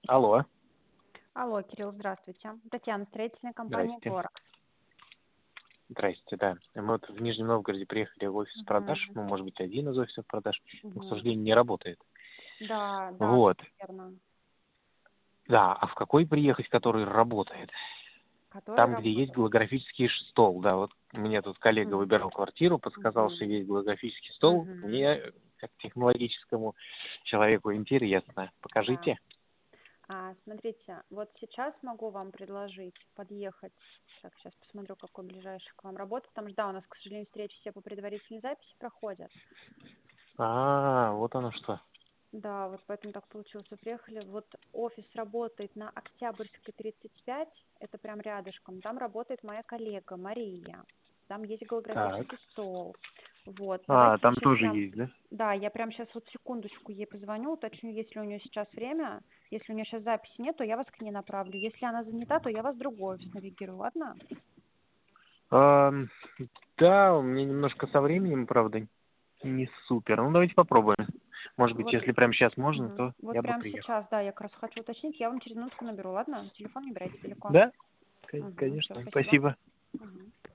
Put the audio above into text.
Алло, Алло, Кирилл, здравствуйте. Татьяна, строительная компания здрасте. «Горакс». Здрасте, да. Мы вот в Нижнем Новгороде приехали в офис продаж, Мгм. ну, может быть, один из офисов продаж, но, к Мгм. сожалению, не работает. Да, да, Вот. верно. Да, а в какой приехать, который работает? Который Там, где есть работает. голографический стол, да, вот мне тут коллега Мгм. выбирал квартиру, подсказал, что Мгм. есть голографический стол. Мгм. Мне, как технологическому человеку, интересно. Да. Покажите. Смотрите, вот сейчас могу вам предложить подъехать. Так, сейчас посмотрю, какой ближайший к вам работает. Потому что, да, у нас, к сожалению, встречи все по предварительной записи проходят. Вот оно что. Да, вот поэтому так получилось. Вот приехали. Вот офис работает на Октябрьской, 35. Это прям рядышком. Там работает моя коллега Мария. Там есть Так. голографический стол. Вот, давайте я Там сейчас тоже прям, есть, да? да, я прям сейчас вот секундочку ей позвоню, уточню, есть ли у нее сейчас время. Если у нее сейчас записи нет, то я вас к ней направлю. Если она занята, то я вас в другой офис навигирую, ладно? Ам, да, у меня немножко со временем, правда, не супер. Ну, давайте попробуем. Может быть, Вот, если прямо сейчас можно, мгм. то Вот я бы прямо приехал. сейчас, да, я как раз хочу уточнить, я вам через минутку наберу, ладно? Телефон не брать далеко. Да? Угу, все, Конечно. спасибо. Спасибо. Мгм.